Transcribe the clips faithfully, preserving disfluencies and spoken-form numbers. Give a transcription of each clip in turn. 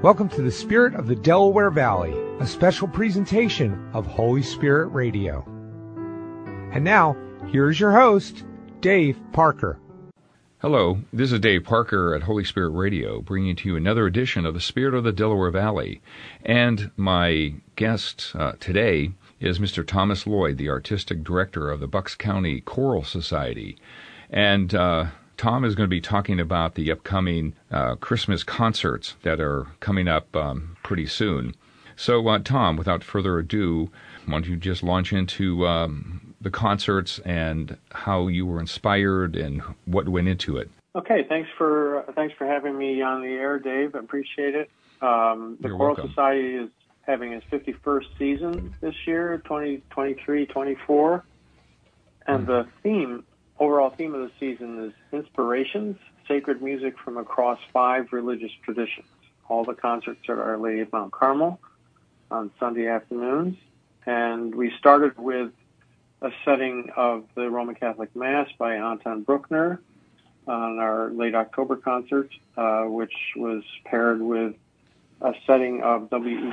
Welcome to the Spirit of the Delaware Valley, a special presentation of Holy Spirit Radio. And now, here's your host, Dave Parker. Hello, this is Dave Parker at Holy Spirit Radio, bringing to you another edition of the Spirit of the Delaware Valley. And my guest uh, today is Mister Thomas Lloyd, the Artistic Director of the Bucks County Choral Society. And uh, Tom is going to be talking about the upcoming uh, Christmas concerts that are coming up um, pretty soon. So, uh, Tom, without further ado, why don't you just launch into um, the concerts and how you were inspired and what went into it? Okay, thanks for uh, thanks for having me on the air, Dave. I appreciate it. Um, the You're Choral welcome. Society is having its fifty-first season this year, twenty twenty-three twenty-four, and mm. the theme. Overall theme of the season is Inspirations, Sacred Music from Across Five Religious Traditions. All the concerts are at Our Lady of Mount Carmel on Sunday afternoons. And we started with a setting of the Roman Catholic Mass by Anton Bruckner on our late October concert, uh, which was paired with a setting of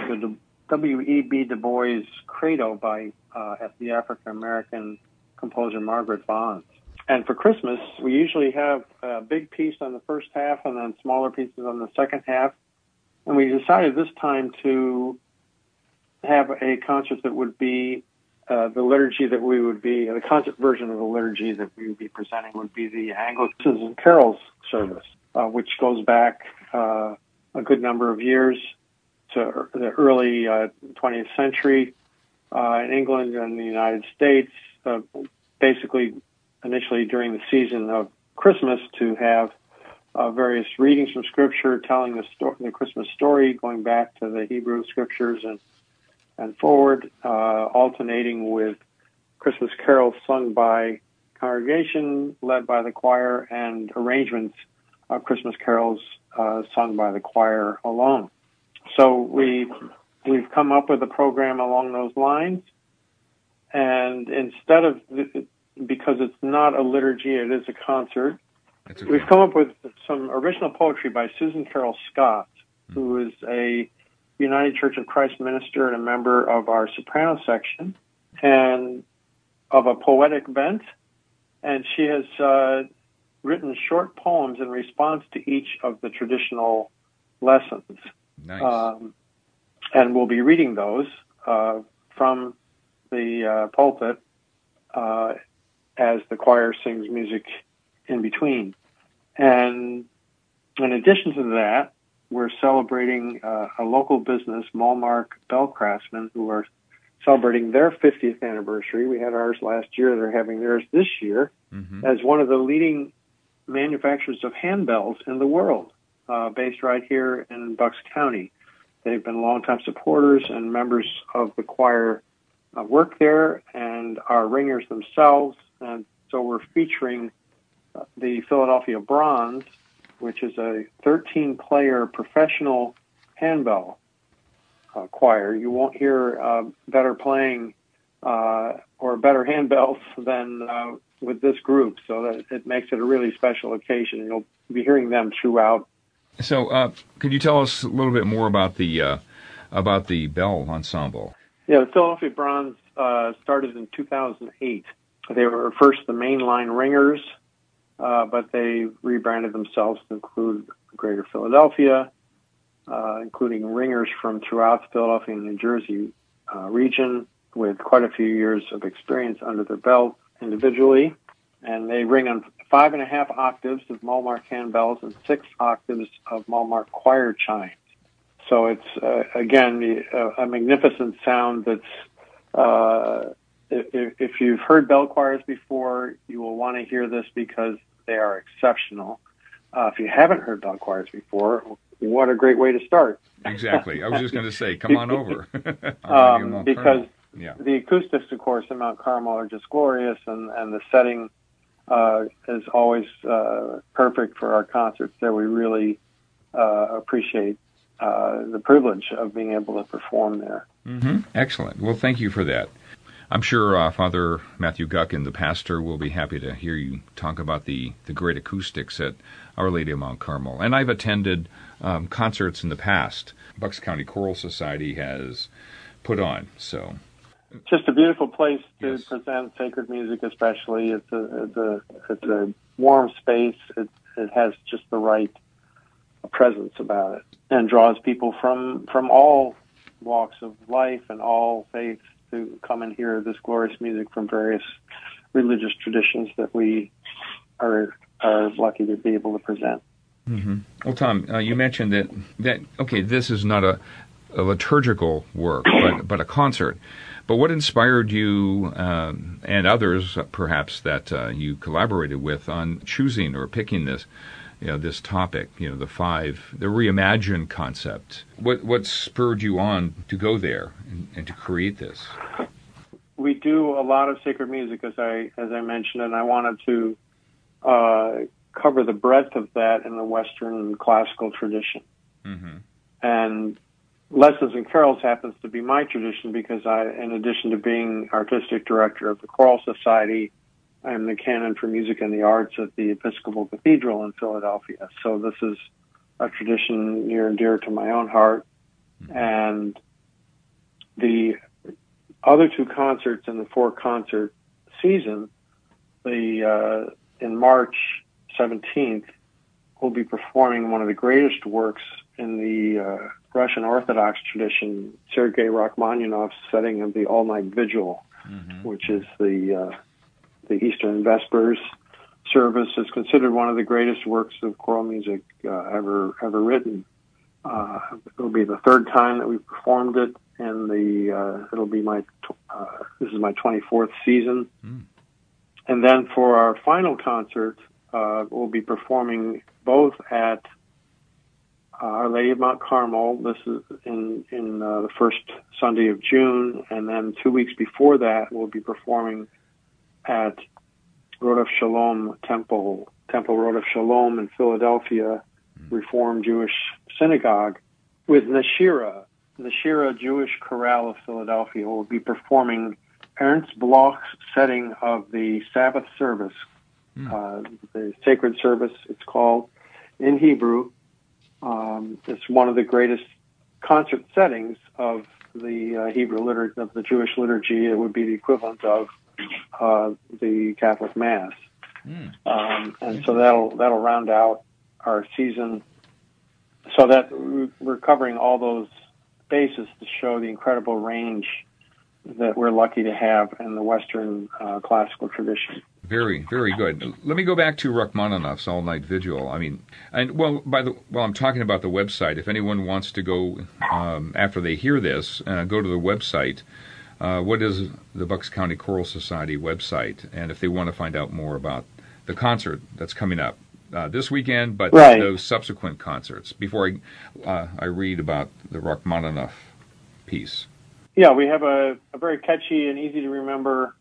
W E B Du Bois' Credo by uh, the African-American composer Margaret Bonds. And for Christmas, we usually have a big piece on the first half and then smaller pieces on the second half. And we decided this time to have a concert that would be uh, the liturgy that we would be, the concert version of the liturgy that we would be presenting would be the Anglicans and Carols service, uh, which goes back uh, a good number of years to the early uh, twentieth century uh, in England and the United States, uh, basically initially during the season of Christmas to have uh, various readings from Scripture telling the, sto- the Christmas story, going back to the Hebrew Scriptures and and forward, uh, alternating with Christmas carols sung by congregation, led by the choir, and arrangements of Christmas carols uh, sung by the choir alone. So we we've come up with a program along those lines, and instead of the, because it's not a liturgy, it is a concert. Okay. We've come up with some original poetry by Susan Carol Scott, mm-hmm. who is a United Church of Christ minister and a member of our soprano section, and of a poetic bent. And she has uh, written short poems in response to each of the traditional lessons. Nice. Um, and we'll be reading those uh, from the uh, pulpit uh, as the choir sings music in between. And in addition to that, we're celebrating uh, a local business, Malmark Bell Craftsmen, who are celebrating their fiftieth anniversary. We had ours last year. They're having theirs this year mm-hmm. as one of the leading manufacturers of handbells in the world, uh, based right here in Bucks County. They've been longtime supporters, and members of the choir uh, work there and are ringers themselves. And so we're featuring uh, the Philadelphia Bronze, which is a thirteen-player professional handbell uh, choir. You won't hear uh, better playing uh, or better handbells than uh, with this group, so that it makes it a really special occasion. You'll be hearing them throughout. So, uh, could you tell us a little bit more about the uh, about the bell ensemble? Yeah, the Philadelphia Bronze uh, started in two thousand eight. They were first the mainline ringers, uh, but they rebranded themselves to include Greater Philadelphia, uh, including ringers from throughout the Philadelphia and New Jersey uh, region with quite a few years of experience under their belt individually. And they ring on five and a half octaves of Malmark handbells and six octaves of Malmark choir chimes. So it's, uh, again, a, a magnificent sound that's, uh, if, if you've heard bell choirs before, you will want to hear this because they are exceptional. Uh, if you haven't heard bell choirs before, what a great way to start. Exactly. I was just going to say, come on over. um, because yeah. the acoustics, of course, in Mount Carmel are just glorious, and, and the setting uh, is always uh, perfect for our concerts there. We really uh, appreciate uh, the privilege of being able to perform there. Mm-hmm. Excellent. Well, thank you for that. I'm sure uh, Father Matthew Guckin, the pastor, will be happy to hear you talk about the, the great acoustics at Our Lady of Mount Carmel. And I've attended um, concerts in the past Bucks County Choral Society has put on. So, just a beautiful place to yes. present sacred music, especially. It's a it's a it's a warm space. It it has just the right presence about it, and draws people from from all walks of life and all faiths to come and hear this glorious music from various religious traditions that we are are lucky to be able to present. Mm-hmm. Well, Tom, uh, you mentioned that that okay, this is not a, a liturgical work, but but a concert. But what inspired you um, and others, uh, perhaps, that uh, you collaborated with on choosing or picking this, you know, this topic? You know, the five, the reimagined concept. What what spurred you on to go there and, and to create this? We do a lot of sacred music, as I as I mentioned, and I wanted to uh, cover the breadth of that in the Western classical tradition. Mm-hmm. And Lessons and Carols happens to be my tradition because I, in addition to being artistic director of the Choral Society, I am the canon for music and the arts at the Episcopal Cathedral in Philadelphia. So this is a tradition near and dear to my own heart. Mm-hmm. And the other two concerts in the four-concert season, the uh, in March seventeenth, we'll be performing one of the greatest works in the uh, Russian Orthodox tradition, Sergei Rachmaninoff's setting of the All-Night Vigil, mm-hmm. which is the uh, the Eastern Vespers service, is considered one of the greatest works of choral music uh, ever ever written. Uh, it'll be the third time that we've performed it, and the uh, it'll be my uh, this is my twenty-fourth season. Mm. And then for our final concert, uh, we'll be performing both at uh, Our Lady of Mount Carmel. This is in in uh, the first Sunday of June, and then two weeks before that, we'll be performing at Rodef Shalom Temple, Temple Rodef Shalom in Philadelphia, Reformed Jewish Synagogue, with Nashira. Nashira Jewish Chorale of Philadelphia will be performing Ernst Bloch's setting of the Sabbath service, mm. uh, the sacred service, it's called, in Hebrew. Um, it's one of the greatest concert settings of the uh, Hebrew liturgy, of the Jewish liturgy. It would be the equivalent of uh, the Catholic Mass. Mm. Um, and so that'll that'll round out our season, so that we're covering all those bases to show the incredible range that we're lucky to have in the Western uh, classical tradition. Very, very good. Let me go back to Rachmaninoff's All-Night Vigil. I mean, and well, by the while I'm talking about the website, if anyone wants to go um, after they hear this, uh, go to the website. Uh, what is the Bucks County Choral Society website? And if they want to find out more about the concert that's coming up uh, this weekend, but right. those subsequent concerts, before I uh, I read about the Rachmaninoff piece. Yeah, we have a, a very catchy and easy to remember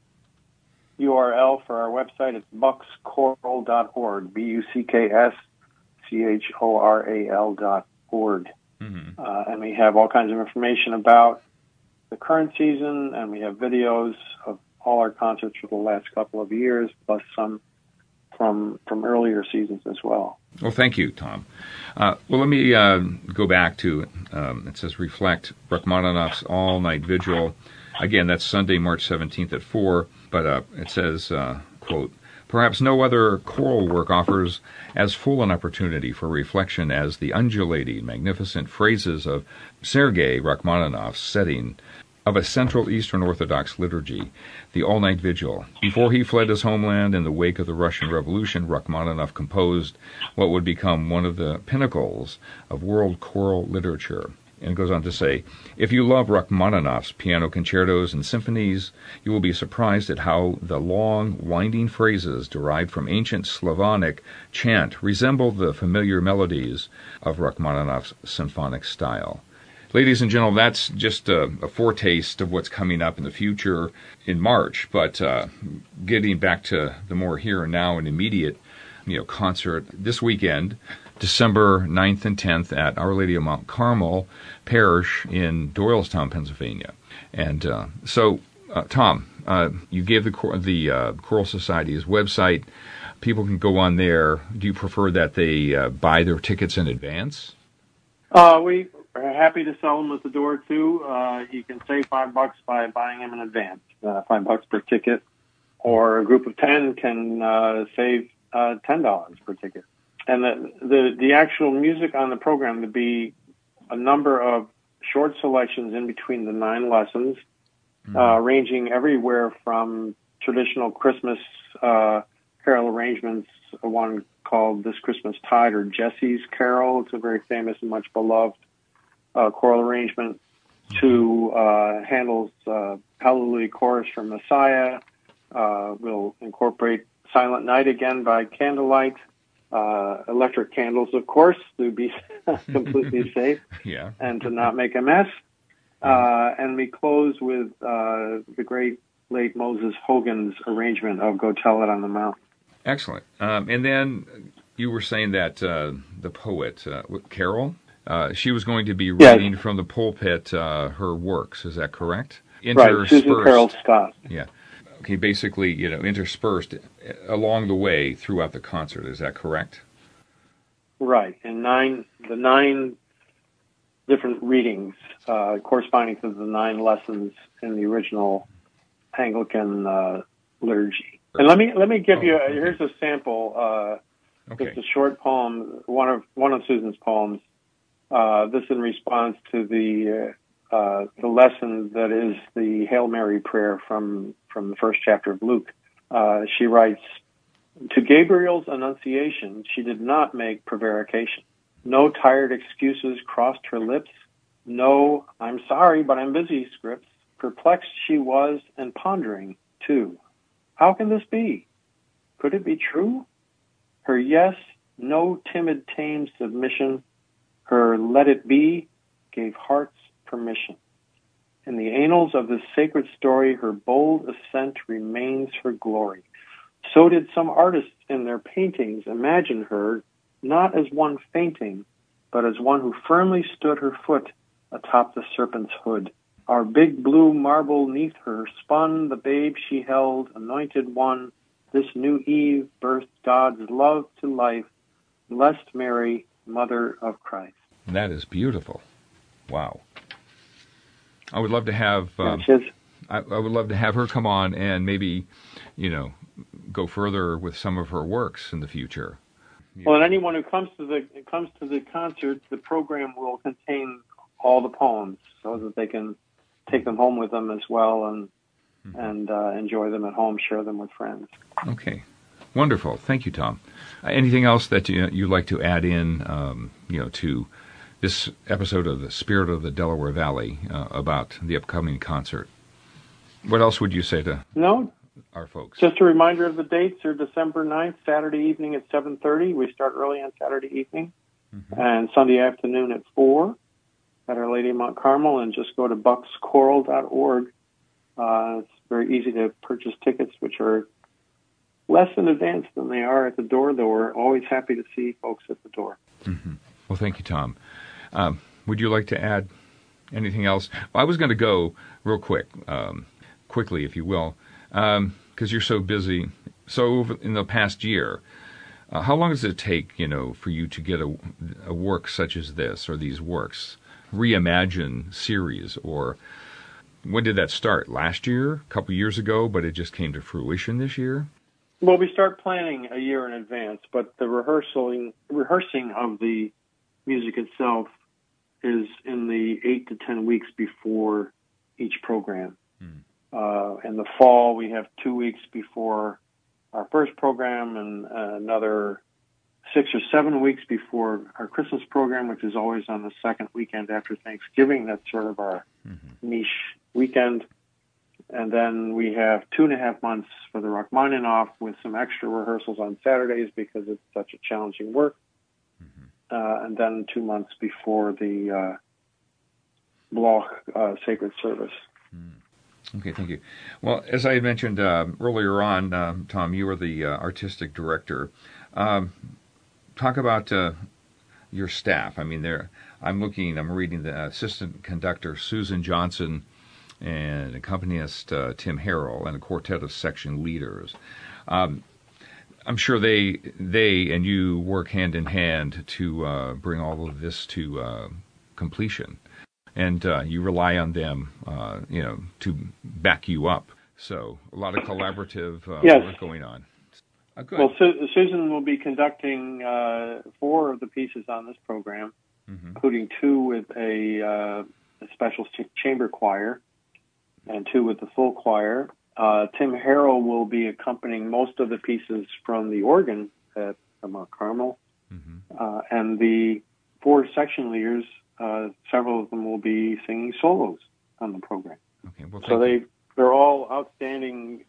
U R L for our website. It's bucks choral dot org, B U C K S C H O R A L dot org. Mm-hmm. Uh, and we have all kinds of information about the current season, and we have videos of all our concerts for the last couple of years, plus some from from earlier seasons as well. Well, thank you, Tom. Uh, well, let me uh, go back to, um, it says, Reflect, Rachmaninoff's All-Night Vigil. Again, that's Sunday, March seventeenth at four, but uh, it says, uh, quote, perhaps no other choral work offers as full an opportunity for reflection as the undulating, magnificent phrases of Sergei Rachmaninoff's setting of a Central Eastern Orthodox liturgy, the All-Night Vigil. Before he fled his homeland in the wake of the Russian Revolution, Rachmaninoff composed what would become one of the pinnacles of world choral literature. And it goes on to say, if you love Rachmaninoff's piano concertos and symphonies, you will be surprised at how the long, winding phrases derived from ancient Slavonic chant resemble the familiar melodies of Rachmaninoff's symphonic style. Ladies and gentlemen, that's just a, a foretaste of what's coming up in the future in March. But uh, getting back to the more here and now and immediate, you know, concert this weekend, December ninth and tenth at Our Lady of Mount Carmel Parish in Doylestown, Pennsylvania. And uh, so, uh, Tom, uh, you gave the the uh, Choral Society's website. People can go on there. Do you prefer that they uh, buy their tickets in advance? Uh, we are happy to sell them at the door, too. Uh, you can save five bucks by buying them in advance, uh, five bucks per ticket. Or a group of ten can uh, save uh, ten dollars per ticket. And the, the, the actual music on the program would be a number of short selections in between the nine lessons, mm-hmm. uh, ranging everywhere from traditional Christmas uh, carol arrangements, one called This Christmas Tide or Jesse's Carol. It's a very famous and much beloved uh, choral arrangement, mm-hmm. to uh, Handel's uh, Hallelujah Chorus from Messiah. Uh, we'll incorporate Silent Night again by candlelight, uh, electric candles, of course, to be completely safe yeah. and to not make a mess. Uh, and we close with uh, the great late Moses Hogan's arrangement of Go Tell It on the Mountain. Excellent. Um, and then you were saying that uh, the poet, uh, Carol, uh, she was going to be reading yes. from the pulpit uh, her works. Is that correct? Right, Susan Carol Scott. Yeah. Okay, basically, you know, interspersed along the way throughout the concert. Is that correct? Right. And nine, the nine different readings uh, corresponding to the nine lessons in the original Anglican uh, liturgy. And let me let me give oh, you a, okay. here's a sample. Uh, okay. It's a short poem, one of one of Susan's poems. Uh, this in response to the uh, uh, the lesson that is the Hail Mary prayer from from the first chapter of Luke. Uh, she writes, "To Gabriel's annunciation, she did not make prevarication. No tired excuses crossed her lips. No, I'm sorry, but I'm busy scripts. Perplexed she was and pondering, too. How can this be? Could it be true? Her yes, no timid tame submission. Her let it be gave hearts permission. In the annals of this sacred story, her bold ascent remains her glory. So did some artists in their paintings imagine her not as one fainting, but as one who firmly stood her foot atop the serpent's hood. Our big blue marble neath her spun the babe she held, anointed one. This new Eve birthed God's love to life. Blessed Mary, Mother of Christ." That is beautiful. Wow. I would love to have. Um, yeah, I, I would love to have her come on and maybe, you know, go further with some of her works in the future. Yeah. Well, and anyone who comes to the comes to the concert, the program will contain all the poems so that they can take them home with them as well and mm-hmm. and uh, enjoy them at home, share them with friends. Okay, wonderful. Thank you, Tom. Uh, anything else that you you'd like to add in, um, you know, to this episode of the Spirit of the Delaware Valley uh, about the upcoming concert? What else would you say to no our folks? Just a reminder of the dates are December ninth, Saturday evening at seven thirty. We start early on Saturday evening, mm-hmm. and Sunday afternoon at four at Our Lady of Mount Carmel, and just go to bucks choral dot org. Uh, it's very easy to purchase tickets, which are less in advance than they are at the door, though we're always happy to see folks at the door. Mm-hmm. Well, thank you, Tom. Um, would you like to add anything else? Well, I was going to go real quick, um, quickly, if you will, because um, you're so busy. So over in the past year, uh, how long does it take, you know, for you to get a, a work such as this or these works, Reimagine series, or when did that start? Last year, a couple years ago, but it just came to fruition this year? Well, we start planning a year in advance, but the rehearsing rehearsing of the music itself is in the eight to ten weeks before each program. Hmm. Uh, in the fall, we have two weeks before our first program and uh, another six or seven weeks before our Christmas program, which is always on the second weekend after Thanksgiving. That's sort of our mm-hmm. niche weekend. And then we have two and a half months for the Rachmaninoff with some extra rehearsals on Saturdays because it's such a challenging work. Mm-hmm. Uh, and then two months before the uh, Bloch uh, Sacred Service. Mm. Okay, thank you. Well, as I mentioned uh, earlier on, uh, Tom, you are the uh, artistic director. Um, talk about uh, your staff. I mean, there. I'm looking, I'm reading the assistant conductor, Susan Johnson, and accompanist uh, Tim Harrell, and a quartet of section leaders. Um, I'm sure they they and you work hand in hand to uh, bring all of this to uh, completion, and uh, you rely on them, uh, you know, to back you up. So a lot of collaborative uh, yes. work going on. Oh, good. Well, Su- Susan will be conducting uh, four of the pieces on this program, mm-hmm. including two with a, uh, a special ch- chamber choir and two with the full choir. Uh, Tim Harrell will be accompanying most of the pieces from the organ at Mount Carmel. Mm-hmm. Uh, and the four section leaders, uh, several of them will be singing solos on the program. Okay, well, so they, you. they're all outstanding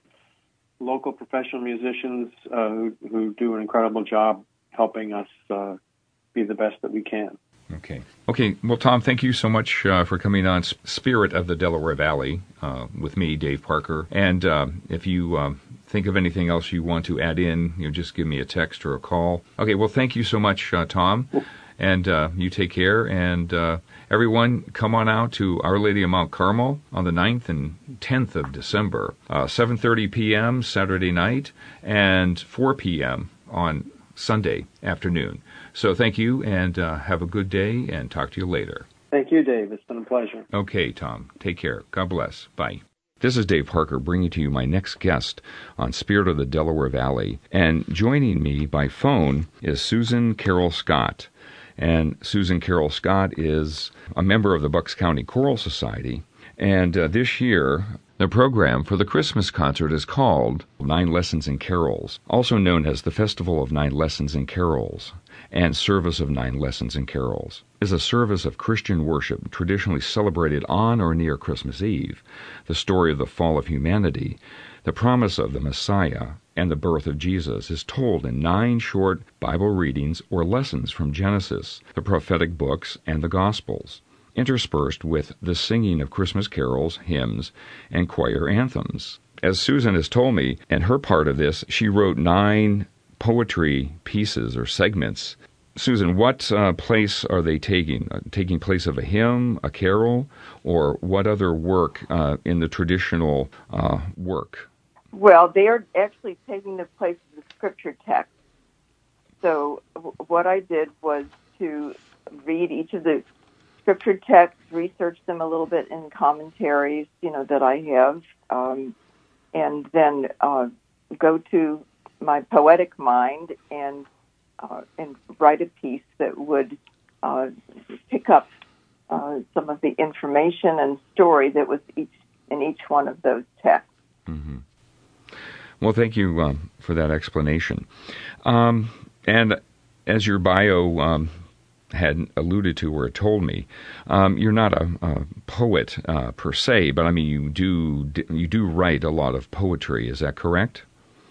local professional musicians uh, who, who do an incredible job helping us uh, be the best that we can. Okay. Okay. Well, Tom, thank you so much uh, for coming on Spirit of the Delaware Valley uh, with me, Dave Parker. And uh, if you uh, think of anything else you want to add in, you know, just give me a text or a call. Okay. Well, thank you so much, uh, Tom. And uh, you take care. And uh, everyone, come on out to Our Lady of Mount Carmel on the ninth and tenth of December, uh, seven thirty p.m. Saturday night and four p.m. on Sunday afternoon. So thank you, and uh, have a good day, and talk to you later. Thank you, Dave. It's been a pleasure. Okay, Tom. Take care. God bless. Bye. This is Dave Parker bringing to you my next guest on Spirit of the Delaware Valley. And joining me by phone is Susan Carroll Scott. And Susan Carroll Scott is a member of the Bucks County Choral Society. And uh, this year, the program for the Christmas concert is called Nine Lessons in Carols, also known as the Festival of Nine Lessons in Carols and Service of Nine Lessons in Carols. It is a service of Christian worship traditionally celebrated on or near Christmas Eve, the story of the fall of humanity, the promise of the Messiah, and the birth of Jesus is told in nine short Bible readings or lessons from Genesis, the prophetic books, and the Gospels, interspersed with the singing of Christmas carols, hymns, and choir anthems. As Susan has told me, in her part of this, she wrote nine poetry pieces or segments. Susan, what uh, place are they taking? Uh, taking place of a hymn, a carol, or what other work uh, in the traditional uh, work? Well, they are actually taking the place of the scripture text. So w- what I did was to read each of the scripture texts, research them a little bit in commentaries, you know, that I have, um, and then uh, go to my poetic mind and uh, and write a piece that would uh, pick up uh, some of the information and story that was each in each one of those texts. Mm-hmm. Well, thank you um, for that explanation. Um, and as your bio um, had alluded to or told me, um, you're not a, a poet uh, per se, but I mean you do you do write a lot of poetry. Is that correct?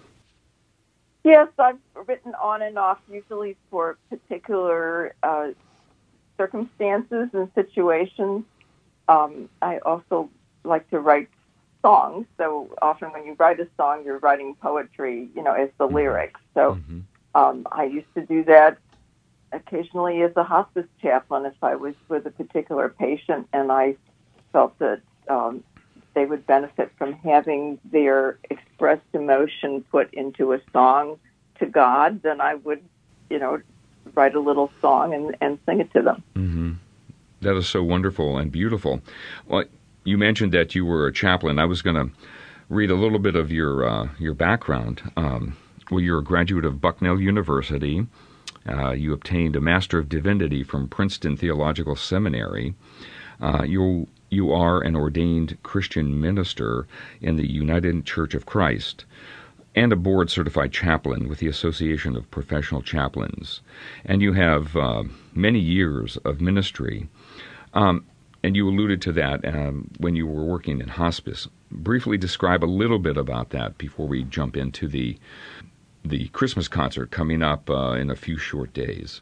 Yes, I've written on and off, usually for particular uh, circumstances and situations. Um, I also like to write songs. So often when you write a song, you're writing poetry, you know, as the lyrics. So mm-hmm. um, I used to do that occasionally as a hospice chaplain if I was with a particular patient and I felt that um, they would benefit from having their expressed emotion put into a song to God, then I would, you know, write a little song and, and sing it to them. Mm-hmm. That is so wonderful and beautiful. Well, you mentioned that you were a chaplain. I was going to read a little bit of your uh, your background. Um, well, you're a graduate of Bucknell University. Uh, you obtained a Master of Divinity from Princeton Theological Seminary. Uh, you you are an ordained Christian minister in the United Church of Christ and a board-certified chaplain with the Association of Professional Chaplains. And you have uh, many years of ministry. Um, and you alluded to that um, when you were working in hospice. Briefly describe a little bit about that before we jump into the the Christmas concert coming up uh, in a few short days.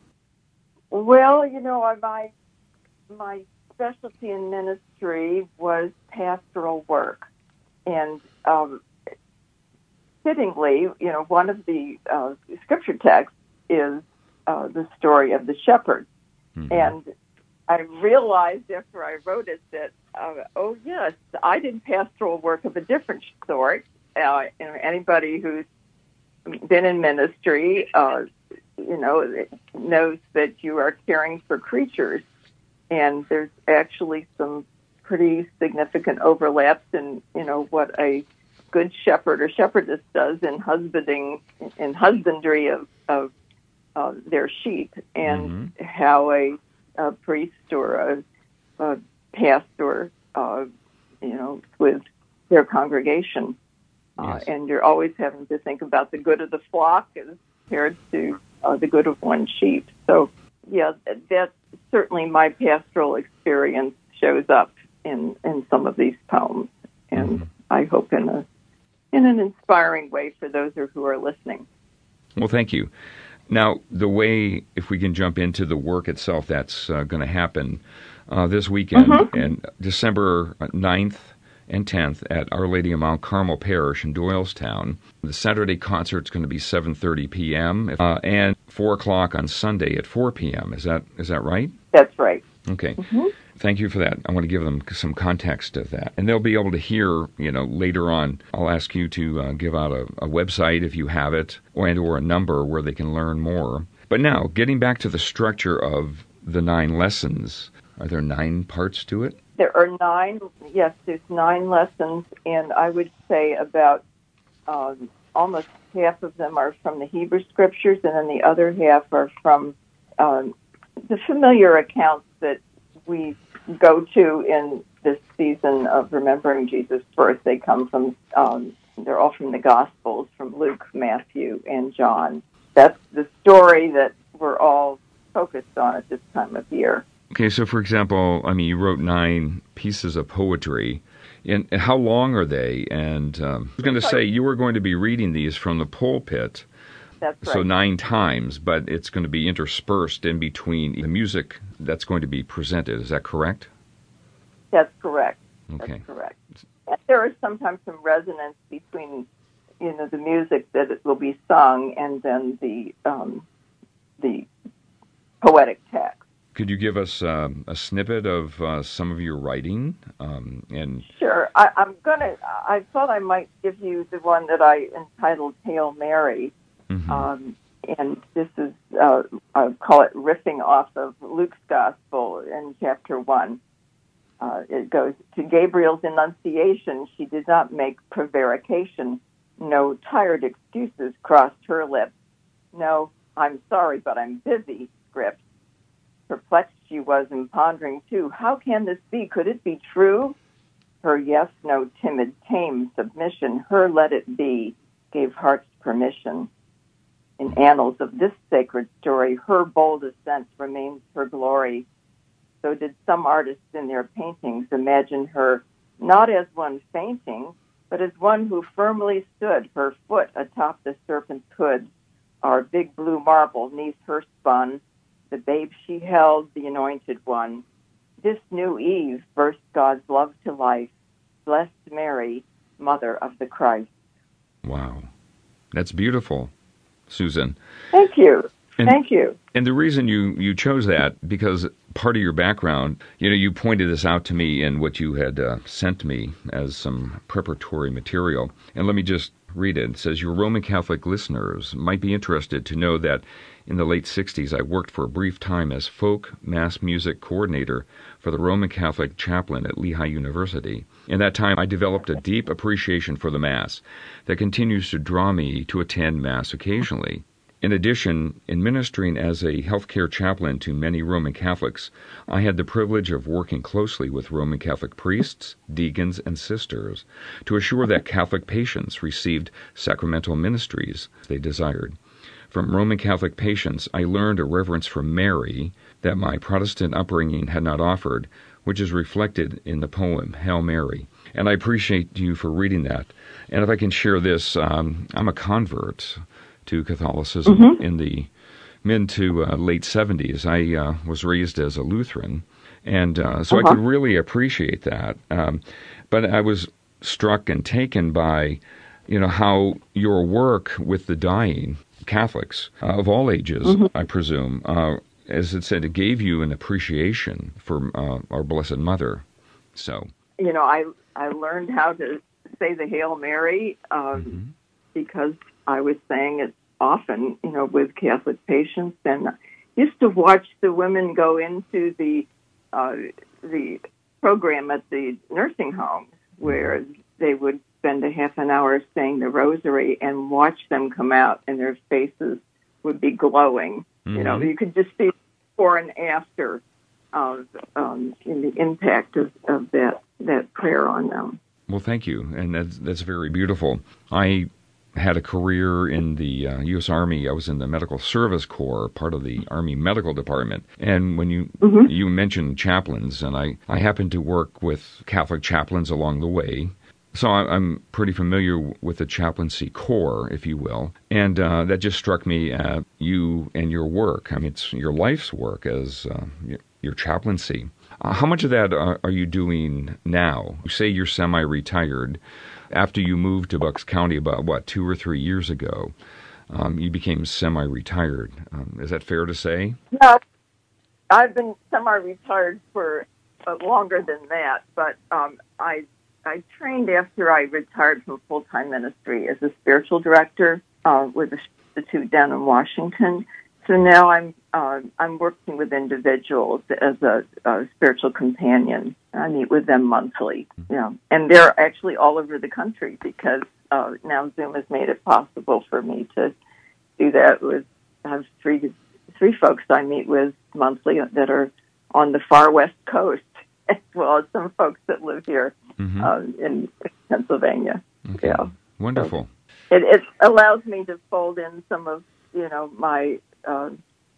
Well, you know, my my specialty in ministry was pastoral work, and um, fittingly, you know, one of the uh, scripture texts is uh, the story of the shepherd, mm-hmm. and I realized after I wrote it that, uh, oh yes, I did pastoral work of a different sort. Uh, you know, anybody who's been in ministry, uh, you know, knows that you are caring for creatures. And there's actually some pretty significant overlaps in, you know, what a good shepherd or shepherdess does in husbanding, in husbandry of, of uh, their sheep, and mm-hmm. how a, a priest or a, a pastor, uh, you know, with their congregation. Uh, yes. And you're always having to think about the good of the flock as compared to uh, the good of one sheep. So, yeah, that certainly my pastoral experience shows up in, in some of these poems, and mm-hmm. I hope in a in an inspiring way for those who are listening. Well, thank you. Now, the way, if we can jump into the work itself, that's uh, going to happen uh, this weekend, mm-hmm. and December ninth and tenth at Our Lady of Mount Carmel Parish in Doylestown. The Saturday concert's going to be seven thirty p.m. Uh, and four o'clock on Sunday at four p.m. Is that is that right? That's right. Okay. Mm-hmm. Thank you for that. I want to give them some context of that. And they'll be able to hear, you know, later on, I'll ask you to uh, give out a, a website if you have it, or, and or a number where they can learn more. But now, getting back to the structure of the nine lessons, are there nine parts to it? There are nine, yes, there's nine lessons, and I would say about um, almost half of them are from the Hebrew Scriptures, and then the other half are from um, the familiar accounts that we go to in this season of remembering Jesus' birth. They come from, um, they're all from the Gospels, from Luke, Matthew, and John. That's the story that we're all focused on at this time of year. Okay, so for example, I mean, you wrote nine pieces of poetry. And how long are they? And um, I was going to say, you were going to be reading these from the pulpit. That's right. So nine times, but it's going to be interspersed in between the music that's going to be presented. Is that correct? That's correct. Okay. That's correct. And there is sometimes some resonance between, you know, the music that it will be sung and then the um, the poetic text. Could you give us um, a snippet of uh, some of your writing? Um, and Sure. I, I'm gonna. I thought I might give you the one that I entitled "Hail Mary," mm-hmm. um, and this is uh, I call it riffing off of Luke's Gospel in chapter one. Uh, it goes to Gabriel's Annunciation. She did not make prevarication. No tired excuses crossed her lips. No, I'm sorry, but I'm busy. Script. Perplexed she was and pondering too. How can this be? Could it be true? Her yes, no, timid, tame submission. Her let it be gave hearts permission. In annals of this sacred story, her bold ascent remains her glory. So did some artists in their paintings imagine her not as one fainting, but as one who firmly stood, her foot atop the serpent's hood. Our big blue marble neath her spun, the babe she held, the anointed one. This new Eve burst God's love to life. Blessed Mary, Mother of the Christ. Wow. That's beautiful, Susan. Thank you. And, Thank you. And the reason you, you chose that, because part of your background, you know, you pointed this out to me in what you had uh, sent me as some preparatory material. And let me just read it. It says, your Roman Catholic listeners might be interested to know that in the late sixties, I worked for a brief time as folk mass music coordinator for the Roman Catholic chaplain at Lehigh University. In that time, I developed a deep appreciation for the Mass that continues to draw me to attend Mass occasionally. In addition, in ministering as a healthcare chaplain to many Roman Catholics, I had the privilege of working closely with Roman Catholic priests, deacons, and sisters to assure that Catholic patients received sacramental ministries they desired. From Roman Catholic patients, I learned a reverence for Mary that my Protestant upbringing had not offered, which is reflected in the poem, Hail Mary. And I appreciate you for reading that. And if I can share this, um, I'm a convert to Catholicism mm-hmm. in the mid to uh, late seventies. I uh, was raised as a Lutheran, and uh, so uh-huh. I could really appreciate that. Um, but I was struck and taken by, you know, how your work with the dying Catholics uh, of all ages, mm-hmm. I presume, uh, as it said, it gave you an appreciation for uh, our Blessed Mother. So, you know, I I learned how to say the Hail Mary um, mm-hmm. because I was saying it often, you know, with Catholic patients, and I used to watch the women go into the uh, the program at the nursing homes where they would spend a half an hour saying the rosary and watch them come out, and their faces would be glowing. Mm-hmm. You know, you could just see before and after of um, in the impact of, of that that prayer on them. Well, thank you, and that's that's very beautiful. I had a career in the uh, U S Army. I was in the Medical Service Corps, part of the Army Medical Department. And when you mm-hmm. you mentioned chaplains, and I, I happened to work with Catholic chaplains along the way. So I'm pretty familiar with the chaplaincy corps, if you will. And uh, that just struck me at you and your work. I mean, it's your life's work as uh, your chaplaincy. Uh, how much of that are, are you doing now? You say you're semi-retired. After you moved to Bucks County about, what, two or three years ago, um, you became semi-retired. Um, is that fair to say? No, I've been semi-retired for uh, longer than that, but um, I I trained after I retired from full-time ministry as a spiritual director uh, with the Institute down in Washington. So now I'm uh, I'm working with individuals as a, a spiritual companion. I meet with them monthly, you know, and they're actually all over the country because uh, now Zoom has made it possible for me to do that. With I have three three folks I meet with monthly that are on the far west coast, as well as some folks that live here mm-hmm. uh, in Pennsylvania. Okay. Yeah, wonderful. So it, it allows me to fold in some of you know my uh,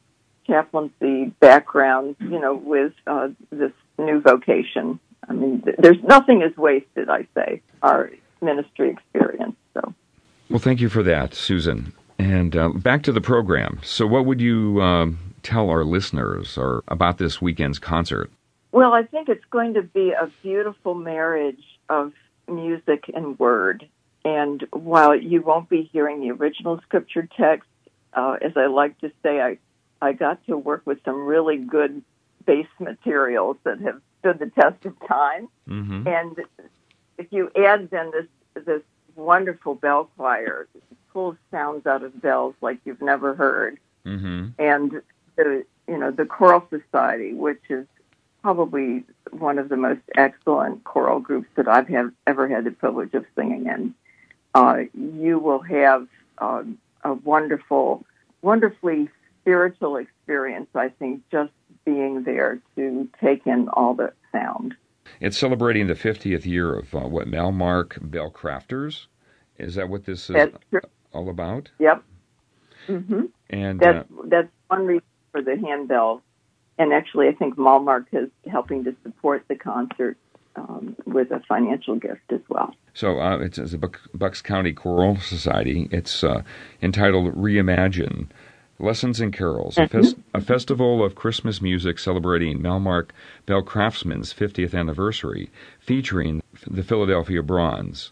chaplaincy background, you know, with uh, this new vocation. I mean, th- there's nothing is wasted, I say, our ministry experience. So, well, thank you for that, Susan. And uh, back to the program. So what would you um, tell our listeners or about this weekend's concert? Well, I think it's going to be a beautiful marriage of music and word. And while you won't be hearing the original scripture text, uh, as I like to say, I, I got to work with some really good base materials that have stood the test of time. Mm-hmm. And if you add then this this wonderful bell choir, it pulls sounds out of bells like you've never heard, mm-hmm. and the you know the choral society, which is probably one of the most excellent choral groups that I've have, ever had the privilege of singing in. Uh, you will have uh, a wonderful, wonderfully spiritual experience, I think, just being there to take in all the sound. It's celebrating the fiftieth year of uh, what, Malmark Bell Crafters? Is that what this is that's all about? Yep. Mm-hmm. And that's, uh, that's one reason for the handbells. And actually, I think Malmark is helping to support the concert um, with a financial gift as well. So uh, it's, it's a Buck, Bucks County Choral Society. It's uh, entitled Reimagine, Lessons and Carols, mm-hmm. a, fest- a festival of Christmas music celebrating Malmark Bell Craftsman's fiftieth anniversary, featuring the Philadelphia Bronze.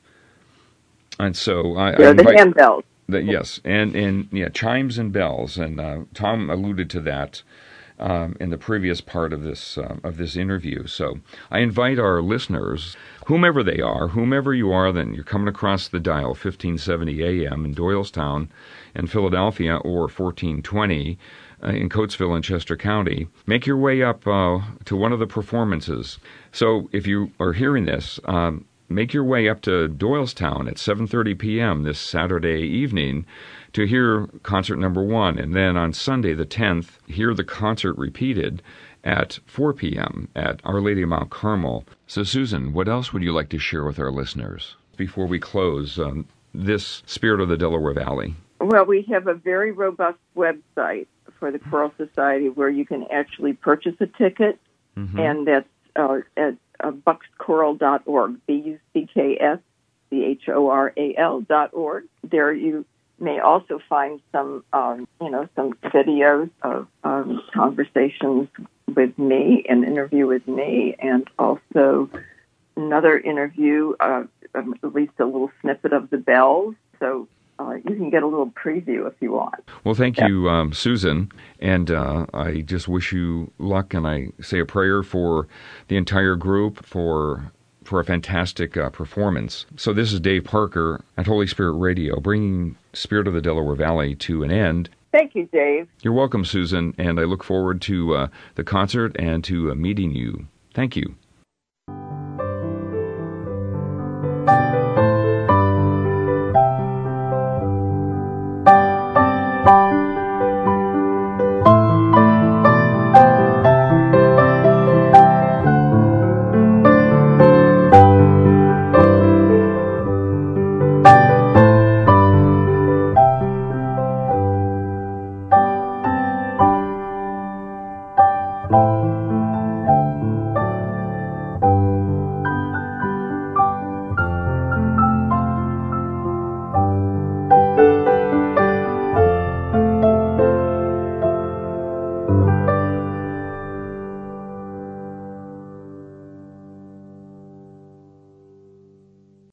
And so I, yeah, I invite, the handbells. The, yes, and, and yeah, chimes and bells, and uh, Tom alluded to that um, in the previous part of this uh, of this interview. So I invite our listeners, whomever they are, whomever you are, then you're coming across the dial, fifteen seventy A M in Doylestown and Philadelphia, or fourteen twenty uh, in Coatesville and Chester County. Make your way up uh, to one of the performances. So if you are hearing this, um, make your way up to Doylestown at seven thirty p.m. this Saturday evening to hear concert number one. And then on Sunday the tenth, hear the concert repeated at four p.m. at Our Lady of Mount Carmel. So, Susan, what else would you like to share with our listeners before we close um, this Spirit of the Delaware Valley? Well, we have a very robust website for the Choral Society where you can actually purchase a ticket, mm-hmm. and that's uh, at uh, bucks choral dot org, B U C K S C H O R A L dot org. There you may also find some, um, you know, some videos of um, conversations with me, an interview with me, and also another interview, uh, at least a little snippet of the bells. So uh, you can get a little preview if you want. Well, thank yeah. you, um, Susan, and uh, I just wish you luck, and I say a prayer for the entire group for for a fantastic uh, performance. So this is Dave Parker at Holy Spirit Radio, bringing Spirit of the Delaware Valley to an end. Thank you, Dave. You're welcome, Susan, and I look forward to uh, the concert and to uh, meeting you. Thank you.